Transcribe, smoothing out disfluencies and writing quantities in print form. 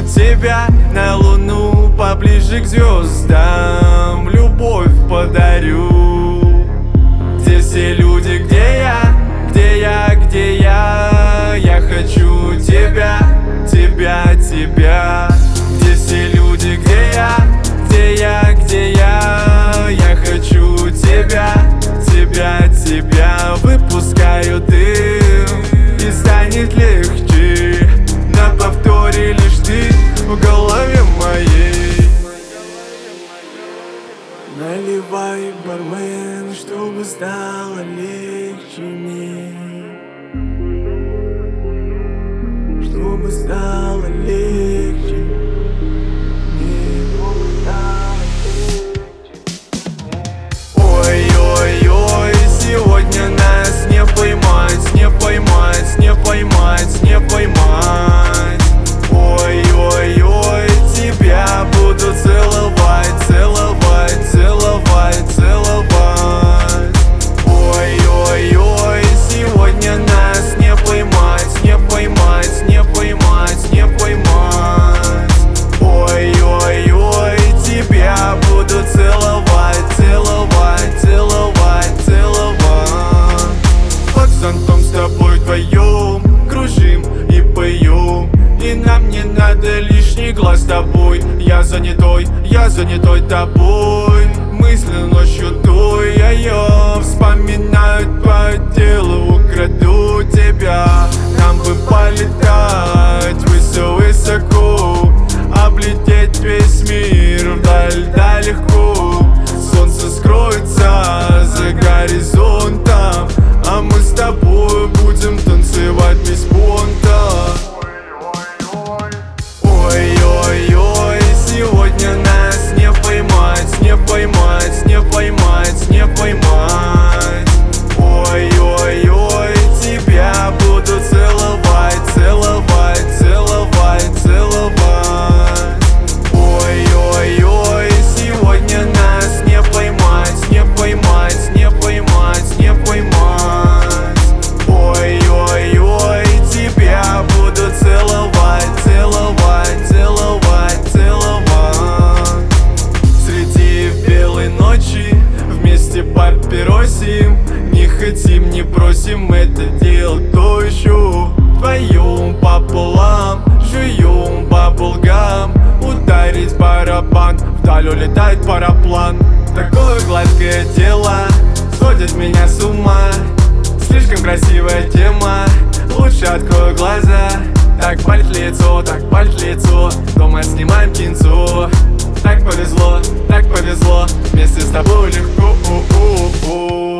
тебя на луну, поближе к звездам. Любовь подарю. Где все люди, где я? Где я, где я? Я хочу тебя, тебя, тебя. Где все люди, где я? Где я, где я? Я хочу тебя, тебя, тебя. Выпускаю дым и станет легче. На повторе лишь ты в голове моей. Наливай, бармен, чтобы стало легче мне, чтобы стало легче мне. Ой-ой-ой, сегодня нас не поймать, не поймать, не поймать, не поймать. Ой-ой-ой, тебя буду целовать, целовать, целовать, целовать. Ой-ой-ой, сегодня нас не поймать, не поймать, не поймать, не поймать. Ой-ой-ой, тебя буду целовать, целовать, целовать, целовать. Под зонтом с тобой вдвоем кружим и поем, и нам не надо лишний глаз с тобой. Я занятой тобой. Мысли ночью той, а я вспоминаю твое тело. Украду тебя, нам бы полетать высоко, облететь весь мир вдаль, да легко. Солнце скроется за горизонтом, а мы с тобой будем танцевать без понта. Ой-ой-ой, сегодня нас не поймать, не поймать, не поймать, не поймать. Ой-ой-ой, тебя буду целовать, целовать, целовать, целовать. Ой-ой-ой, сегодня нас не поймать, не поймать, не поймать, не поймать. Ой-ой-ой, тебя буду целовать, целовать, целовать, целовать. Среди белой ночи вместе папиросим, не хотим, не просим это делать то еще. Вдвоем пополам жуем баблгам, ударить барабан, вдаль улетает параплан. Такое гладкое тело сводит меня с ума, слишком красивая тема, лучше открою глаза. Так палит лицо, дома снимаем кинцо. Так повезло, вместе с тобой легко.